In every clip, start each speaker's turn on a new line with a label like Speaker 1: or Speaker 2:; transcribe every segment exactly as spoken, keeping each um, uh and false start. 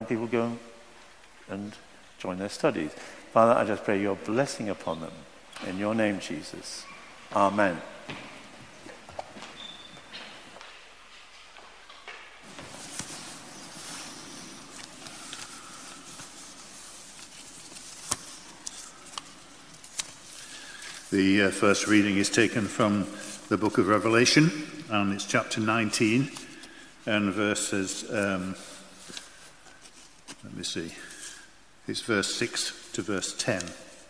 Speaker 1: people go and join their studies. Father, I just pray your blessing upon them. In your name, Jesus. Amen.
Speaker 2: The uh, first reading is taken from the book of Revelation, and it's chapter nineteen, and verses, um, let me see, it's verse six to verse ten.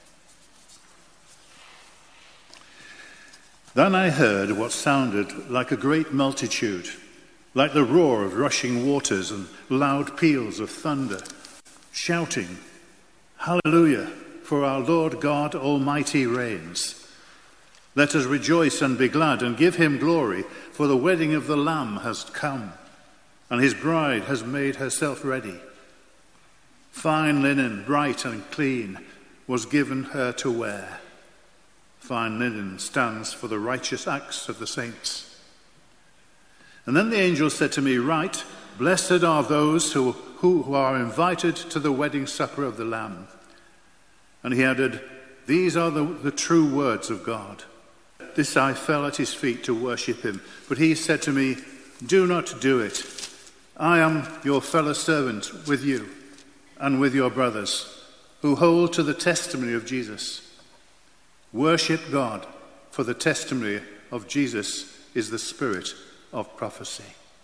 Speaker 2: Then I heard what sounded like a great multitude, like the roar of rushing waters and loud peals of thunder, shouting, "Hallelujah! For our Lord God Almighty reigns. Let us rejoice and be glad and give him glory, for the wedding of the Lamb has come, and his bride has made herself ready. Fine linen, bright and clean, was given her to wear. Fine linen stands for the righteous acts of the saints." And then the angel said to me, "Write, blessed are those who, who are invited to the wedding supper of the Lamb." And he added, "These are the, the true words of God." This I fell at his feet to worship him. But he said to me, "Do not do it. I am your fellow servant with you and with your brothers who hold to the testimony of Jesus. Worship God, for the testimony of Jesus is the spirit of prophecy."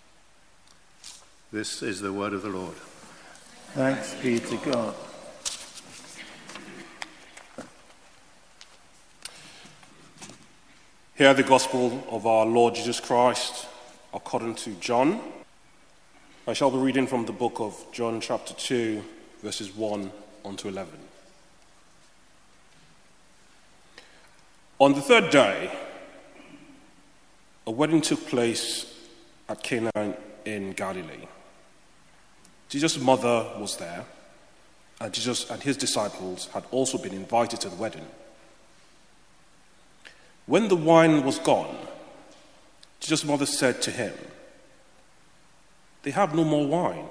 Speaker 2: This is the word of the Lord.
Speaker 1: Thanks be to God.
Speaker 3: Hear the gospel of our Lord Jesus Christ according to John. I shall be reading from the book of John chapter two, verses one on to eleven. On the third day, a wedding took place at Cana in Galilee. Jesus' mother was there, and Jesus and his disciples had also been invited to the wedding. When the wine was gone, Jesus' mother said to him, "They have no more wine."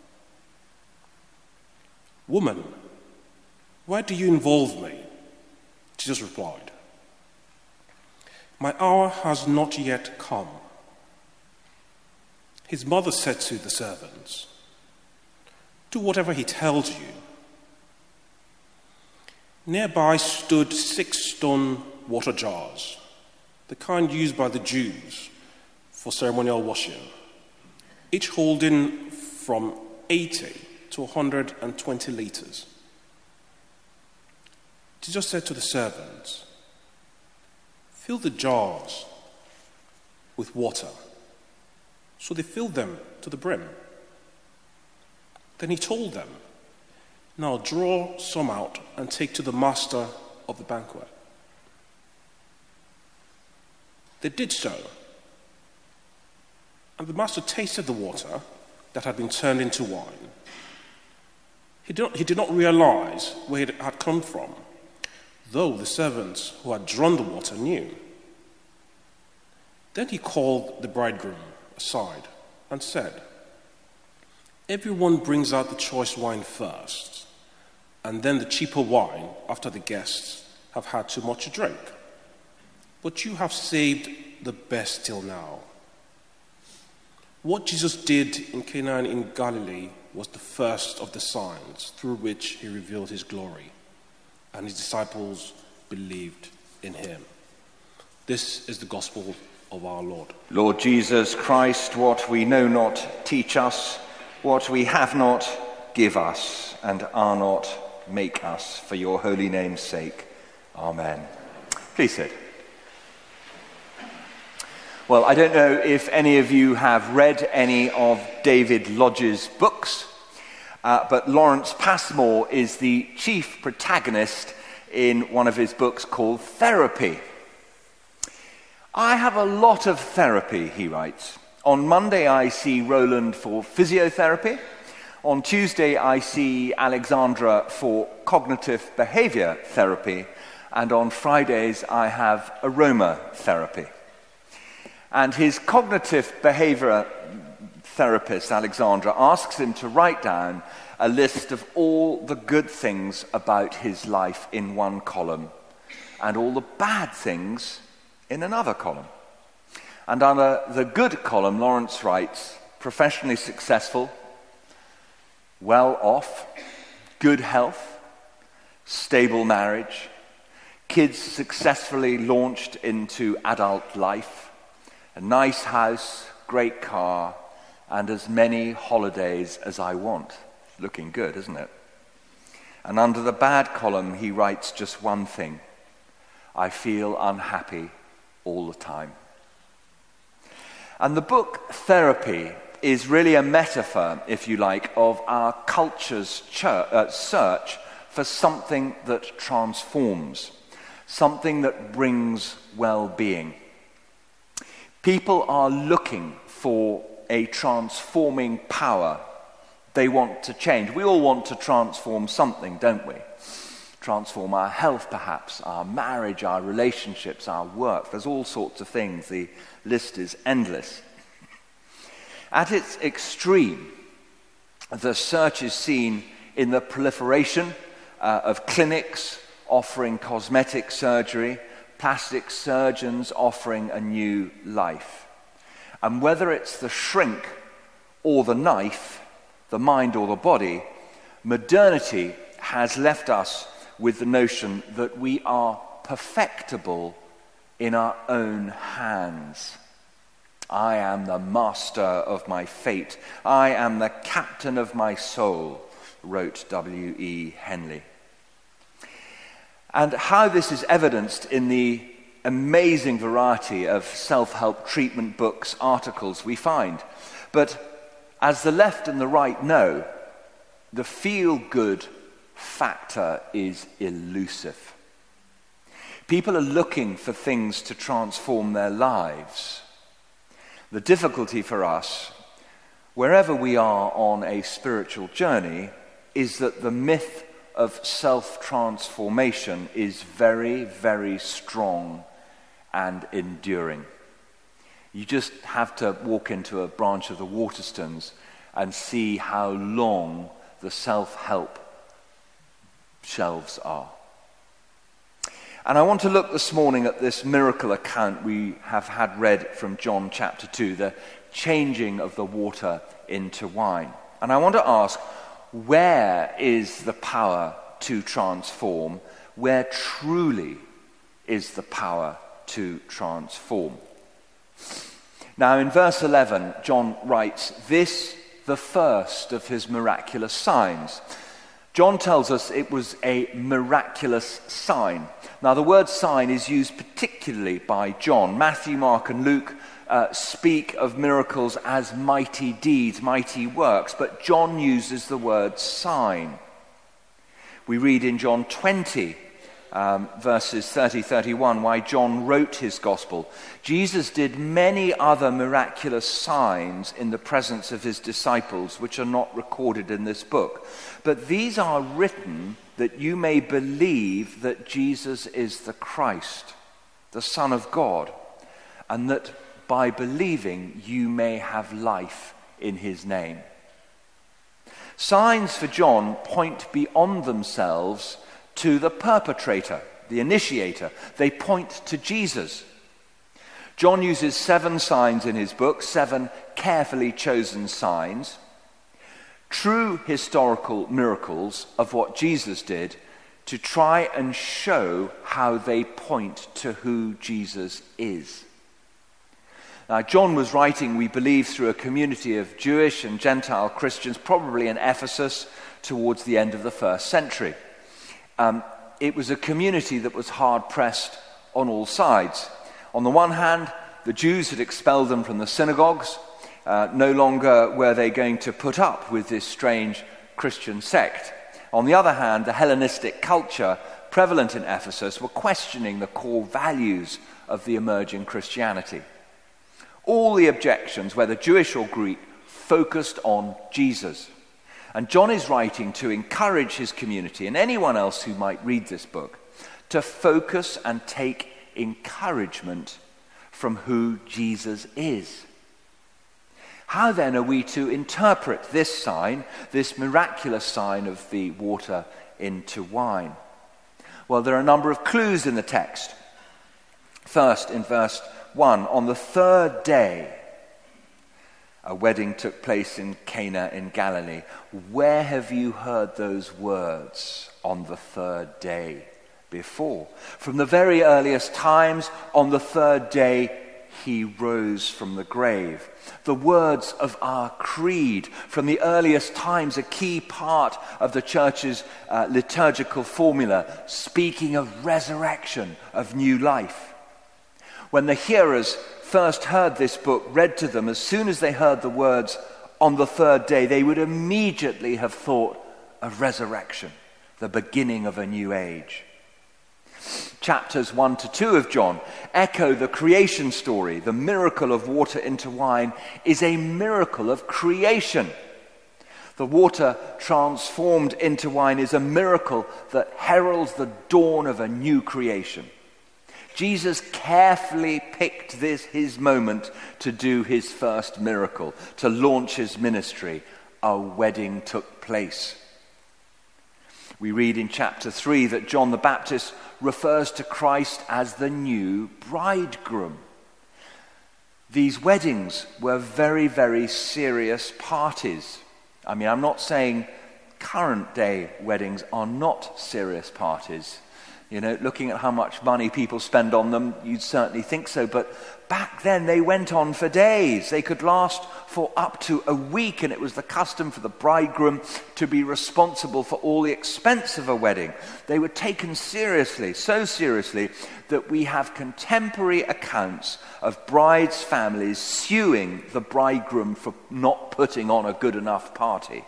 Speaker 3: "Woman, why do you involve me?" Jesus replied, "My hour has not yet come." His mother said to the servants, "Do whatever he tells you." Nearby stood six stone water jars, the kind used by the Jews for ceremonial washing, each holding from eighty to one hundred twenty liters. Jesus said to the servants, "Fill the jars with water." So they filled them to the brim. Then he told them, "Now draw some out and take to the master of the banquet." They did so. And the master tasted the water that had been turned into wine. He did not, he did not realize where it had come from, though the servants who had drawn the water knew. Then he called the bridegroom aside and said, "Everyone brings out the choice wine first, and then the cheaper wine after the guests have had too much to drink. But you have saved the best till now." What Jesus did in Cana in Galilee was the first of the signs through which he revealed his glory, and his disciples believed in him. This is the gospel of our Lord.
Speaker 4: Lord Jesus Christ, what we know not, teach us. What we have not, give us. And are not, make us. For your holy name's sake. Amen. Please sit. Well, I don't know if any of you have read any of David Lodge's books, uh, but Lawrence Passmore is the chief protagonist in one of his books called Therapy. "I have a lot of therapy," he writes. "On Monday I see Roland for physiotherapy. On Tuesday I see Alexandra for cognitive behavior therapy. And on Fridays I have aromatherapy." And his cognitive behavior therapist, Alexandra, asks him to write down a list of all the good things about his life in one column and all the bad things in another column. And under the good column, Lawrence writes, professionally successful, well off, good health, stable marriage, kids successfully launched into adult life, a nice house, great car, and as many holidays as I want. Looking good, isn't it? And under the bad column, he writes just one thing: I feel unhappy all the time. And the book Therapy is really a metaphor, if you like, of our culture's church, uh, search for something that transforms, something that brings well-being. People are looking for a transforming power. They want to change. We all want to transform something, don't we? Transform our health, perhaps, our marriage, our relationships, our work. There's all sorts of things. The list is endless. At its extreme, the search is seen in the proliferation uh, of clinics offering cosmetic surgery, plastic surgeons offering a new life. And whether it's the shrink or the knife, the mind or the body, modernity has left us with the notion that we are perfectible in our own hands. I am the master of my fate. I am the captain of my soul, wrote W E Henley. And how this is evidenced in the amazing variety of self-help treatment books, articles we find. But as the left and the right know, the feel-good factor is elusive. People are looking for things to transform their lives. The difficulty for us, wherever we are on a spiritual journey, is that the myth of self-transformation is very, very strong and enduring. You just have to walk into a branch of the Waterstones and see how long the self-help shelves are. And I want to look this morning at this miracle account we have had read from John chapter two, the changing of the water into wine. And I want to ask, where is the power to transform? Where truly is the power to transform? Now in verse eleven, John writes, "This, the first of his miraculous signs." John tells us it was a miraculous sign. Now the word sign is used particularly by John. Matthew, Mark, and Luke uh, speak of miracles as mighty deeds, mighty works, but John uses the word sign. We read in John twenty, um, verses thirty to thirty-one, why John wrote his gospel. Jesus did many other miraculous signs in the presence of his disciples, which are not recorded in this book. But these are written that you may believe that Jesus is the Christ, the Son of God, and that by believing you may have life in his name. Signs for John point beyond themselves to the perpetrator, the initiator. They point to Jesus. John uses seven signs in his book, seven carefully chosen signs, true historical miracles of what Jesus did, to try and show how they point to who Jesus is. Now, John was writing, we believe, through a community of Jewish and Gentile Christians, probably in Ephesus, towards the end of the first century. Um, it was a community that was hard-pressed on all sides. On the one hand, the Jews had expelled them from the synagogues. Uh, no longer were they going to put up with this strange Christian sect. On the other hand, the Hellenistic culture prevalent in Ephesus were questioning the core values of the emerging Christianity. All the objections, whether Jewish or Greek, focused on Jesus. And John is writing to encourage his community and anyone else who might read this book to focus and take encouragement from who Jesus is. How then are we to interpret this sign, this miraculous sign of the water into wine? Well, there are a number of clues in the text. First, in verse one, on the third day, a wedding took place in Cana in Galilee. Where have you heard those words, on the third day, before? From the very earliest times, on the third day, he rose from the grave. The words of our creed from the earliest times, a key part of the church's uh, liturgical formula, speaking of resurrection, of new life. When the hearers first heard this book read to them, as soon as they heard the words on the third day, they would immediately have thought of resurrection, the beginning of a new age. Chapters one to two of John echo the creation story. The miracle of water into wine is a miracle of creation. The water transformed into wine is a miracle that heralds the dawn of a new creation. Jesus carefully picked this his moment to do his first miracle, to launch his ministry. A wedding took place. We read in chapter three that John the Baptist refers to Christ as the new bridegroom. These weddings were very, very serious parties. I mean, I'm not saying current day weddings are not serious parties. You know, looking at how much money people spend on them, you'd certainly think so. But back then, they went on for days. They could last for up to a week, and it was the custom for the bridegroom to be responsible for all the expense of a wedding. They were taken seriously, so seriously, that we have contemporary accounts of brides' families suing the bridegroom for not putting on a good enough party.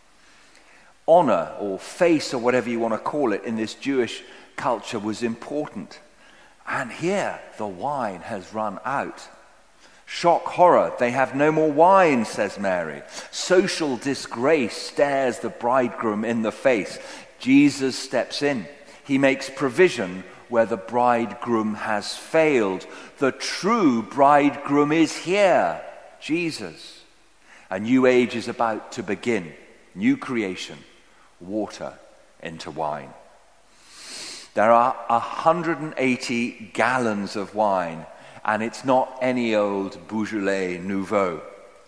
Speaker 4: Honor, or face, or whatever you want to call it, in this Jewish culture was important. And here the wine has run out. Shock, horror, they have no more wine, says Mary. Social disgrace stares the bridegroom in the face. Jesus steps in. He makes provision where the bridegroom has failed. The true bridegroom is here, Jesus. A new age is about to begin. New creation, water into wine. There are one hundred eighty gallons of wine, and it's not any old Beaujolais Nouveau.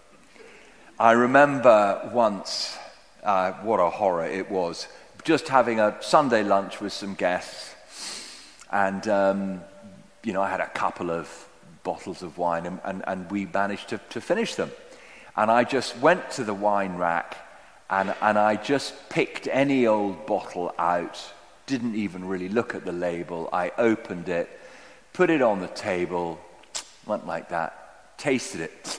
Speaker 4: I remember once, uh, what a horror it was, just having a Sunday lunch with some guests, and, um, you know, I had a couple of bottles of wine, and, and, and we managed to, to finish them. And I just went to the wine rack, and, and I just picked any old bottle out. Didn't even really look at the label. I opened it, put it on the table, went like that, tasted it.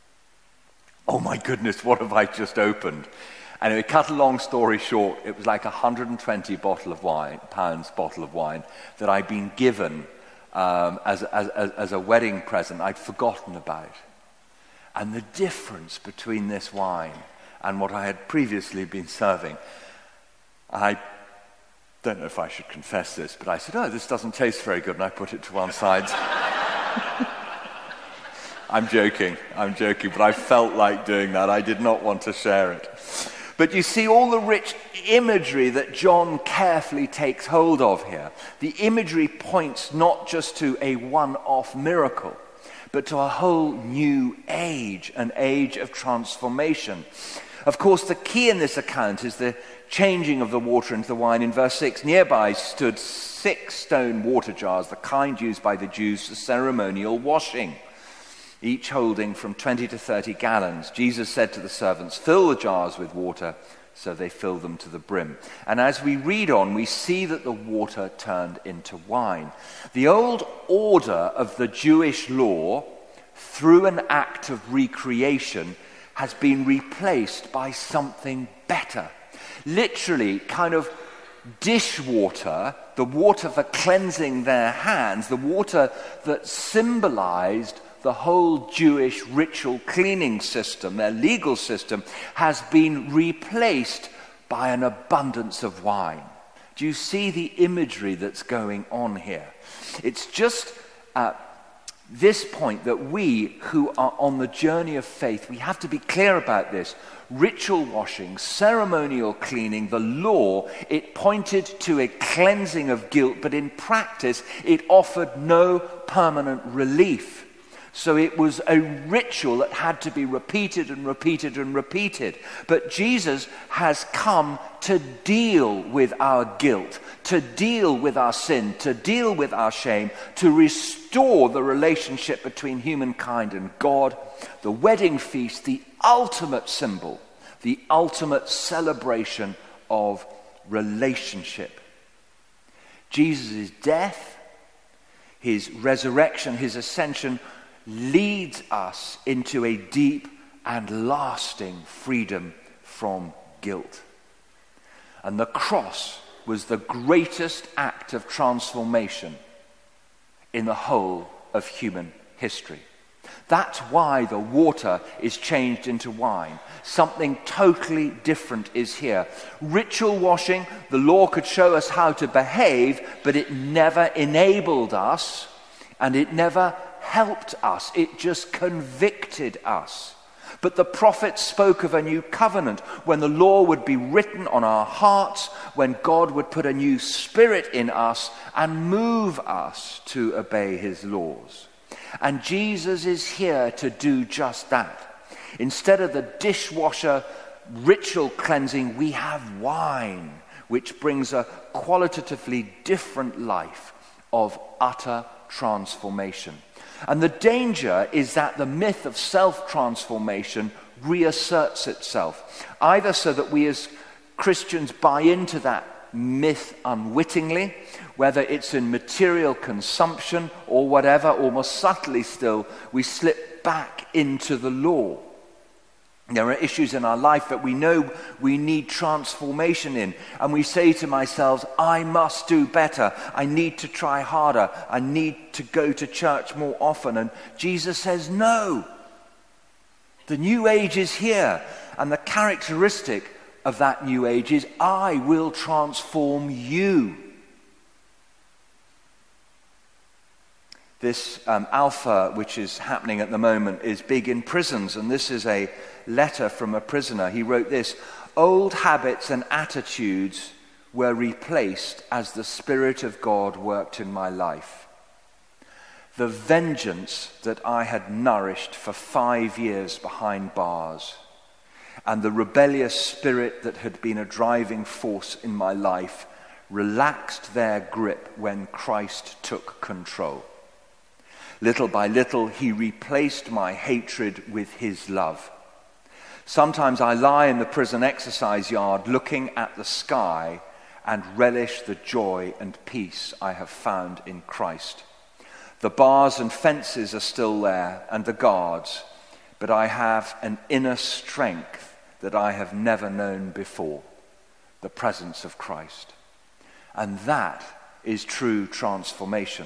Speaker 4: Oh my goodness, what have I just opened? Anyway, cut a long story short, it was like a one hundred twenty bottle of wine, pounds bottle of wine that I'd been given um, as, as, as a wedding present. I'd forgotten about. And the difference between this wine and what I had previously been serving, I don't know if I should confess this, but I said, oh, this doesn't taste very good, and I put it to one side. I'm joking, I'm joking, but I felt like doing that. I did not want to share it. But you see all the rich imagery that John carefully takes hold of here. The imagery points not just to a one-off miracle, but to a whole new age, an age of transformation. Of course, the key in this account is the changing of the water into the wine. In verse six, nearby stood six stone water jars, the kind used by the Jews for ceremonial washing, each holding from twenty to thirty gallons. Jesus said to the servants, fill the jars with water, so they filled them to the brim. And as we read on, we see that the water turned into wine. The old order of the Jewish law, through an act of recreation, has been replaced by something better. Literally, kind of dishwater, the water for cleansing their hands, the water that symbolized the whole Jewish ritual cleaning system, their legal system, has been replaced by an abundance of wine. Do you see the imagery that's going on here? It's just uh, this point that we who are on the journey of faith, we have to be clear about this. Ritual washing, ceremonial cleaning, the law, it pointed to a cleansing of guilt, but in practice it offered no permanent relief. So it was a ritual that had to be repeated and repeated and repeated. But Jesus has come to deal with our guilt, to deal with our sin, to deal with our shame, to restore the relationship between humankind and God. The wedding feast, the ultimate symbol, the ultimate celebration of relationship. Jesus' death, his resurrection, his ascension leads us into a deep and lasting freedom from guilt. And the cross was the greatest act of transformation in the whole of human history. That's why the water is changed into wine. Something totally different is here. Ritual washing, the law could show us how to behave, but it never enabled us, and it never helped us. It just convicted us. But the prophets spoke of a new covenant, when the law would be written on our hearts, when God would put a new spirit in us and move us to obey his laws. And Jesus is here to do just that. Instead of the dishwasher ritual cleansing, we have wine, which brings a qualitatively different life of utter transformation. And the danger is that the myth of self-transformation reasserts itself, either so that we as Christians buy into that myth unwittingly, whether it's in material consumption or whatever, or more subtly still, we slip back into the law. There are issues in our life that we know we need transformation in, and we say to ourselves, I must do better, I need to try harder, I need to go to church more often. And Jesus says, no. The new age is here, and the characteristic of that new age is, I will transform you. This um, Alpha, which is happening at the moment, is big in prisons, and this is a letter from a prisoner. He wrote this: old habits and attitudes were replaced as the Spirit of God worked in my life. The vengeance that I had nourished for five years behind bars, and the rebellious spirit that had been a driving force in my life, relaxed their grip when Christ took control. Little by little, he replaced my hatred with his love. Sometimes I lie in the prison exercise yard looking at the sky and relish the joy and peace I have found in Christ. The bars and fences are still there, and the guards, but I have an inner strength that I have never known before, the presence of Christ. And that is true transformation.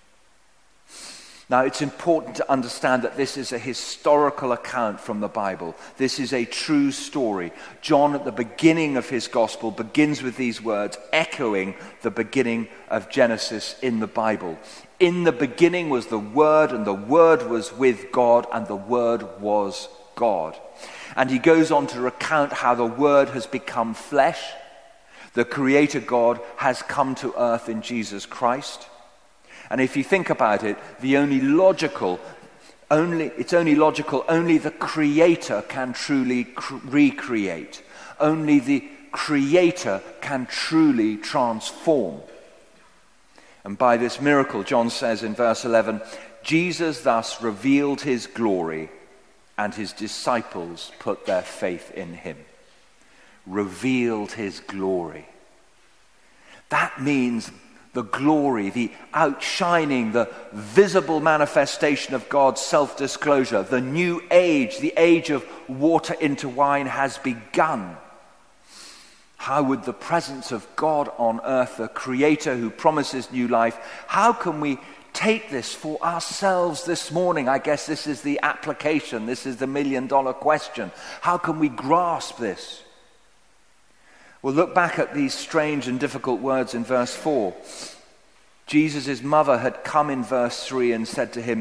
Speaker 4: Now, it's important to understand that this is a historical account from the Bible. This is a true story. John, at the beginning of his gospel, begins with these words, echoing the beginning of Genesis in the Bible. In the beginning was the Word, and the Word was with God, and the Word was God. And he goes on to recount how the Word has become flesh. The Creator God has come to earth in Jesus Christ. And if you think about it, the only logical, only it's only logical, only the Creator can truly cr- recreate. Only the Creator can truly transform. And by this miracle, John says in verse eleven, Jesus thus revealed his glory, and his disciples put their faith in him. Revealed his glory. That means the glory, the outshining, the visible manifestation of God's self-disclosure. The new age, the age of water into wine, has begun. How would the presence of God on earth, the Creator who promises new life, how can we take this for ourselves this morning? I guess this is the application. This is the million dollar question. How can we grasp this? Well, look back at these strange and difficult words in verse four. Jesus' mother had come in verse three and said to him,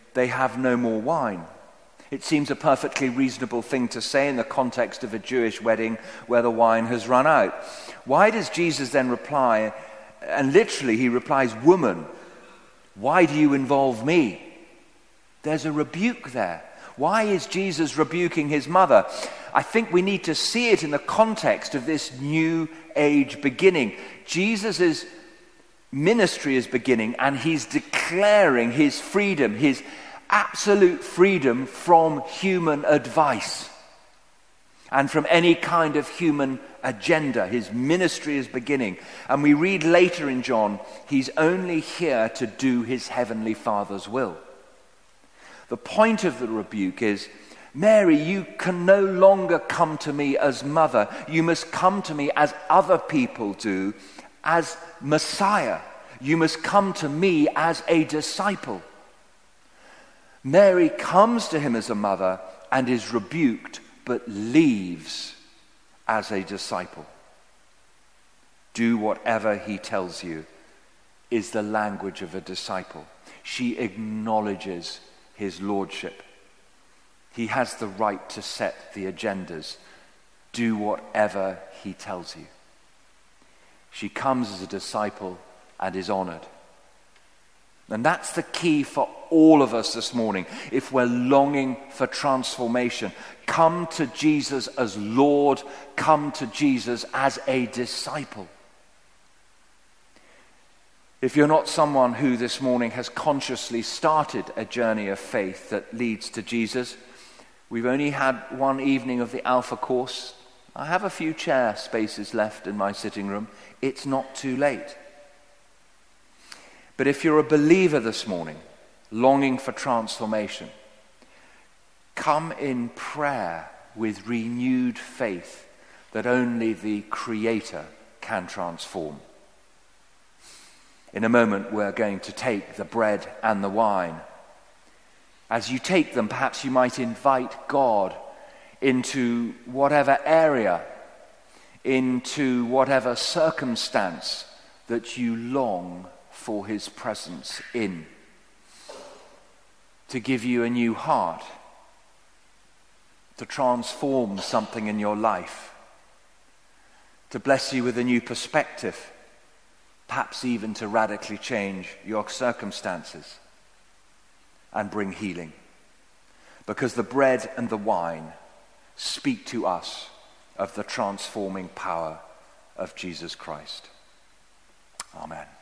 Speaker 4: they have no more wine. It seems a perfectly reasonable thing to say in the context of a Jewish wedding where the wine has run out. Why does Jesus then reply, and literally he replies, "Woman, why do you involve me?" There's a rebuke there. Why is Jesus rebuking his mother? I think we need to see it in the context of this new age beginning. Jesus' ministry is beginning, and he's declaring his freedom, his absolute freedom from human advice and from any kind of human agenda. His ministry is beginning. And we read later in John, he's only here to do his heavenly Father's will. The point of the rebuke is, Mary, you can no longer come to me as mother. You must come to me as other people do, as Messiah. You must come to me as a disciple. Mary comes to him as a mother and is rebuked, but leaves as a disciple. Do whatever he tells you is the language of a disciple. She acknowledges his lordship. He has the right to set the agendas. Do whatever he tells you. She comes as a disciple and is honored. And that's the key for all of us this morning. If we're longing for transformation, come to Jesus as Lord, come to Jesus as a disciple. If you're not someone who this morning has consciously started a journey of faith that leads to Jesus, we've only had one evening of the Alpha course. I have a few chair spaces left in my sitting room. It's not too late. But if you're a believer this morning, longing for transformation, come in prayer with renewed faith that only the Creator can transform. In a moment, we're going to take the bread and the wine. As you take them, perhaps you might invite God into whatever area, into whatever circumstance that you long for his presence in, to give you a new heart, to transform something in your life, to bless you with a new perspective, perhaps even to radically change your circumstances and bring healing. Because the bread and the wine speak to us of the transforming power of Jesus Christ. Amen.